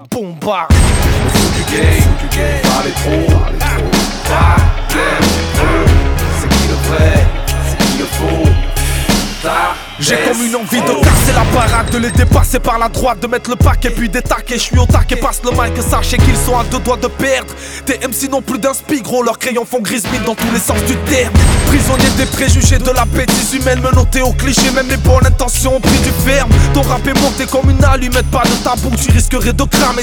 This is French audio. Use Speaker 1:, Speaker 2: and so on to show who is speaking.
Speaker 1: Bombard.
Speaker 2: Du game, parler trop, c'est qui le vrai, c'est qui le faux.
Speaker 1: J'ai comme une envie de casser la baraque, de les dépasser par la droite, de mettre le paquet puis détaquer. Je suis au taquet, passe le mic, sachez qu'ils sont à deux doigts de perdre. Tes MC n'ont plus d'inspi, gros, leurs crayons font grise mine dans tous les sens du terme. Prisonnier des préjugés, de la bêtise humaine, menotté au cliché, même les bonnes intentions ont pris du ferme. Ton rap est monté comme une allumette, pas de tabou, tu risquerais de cramer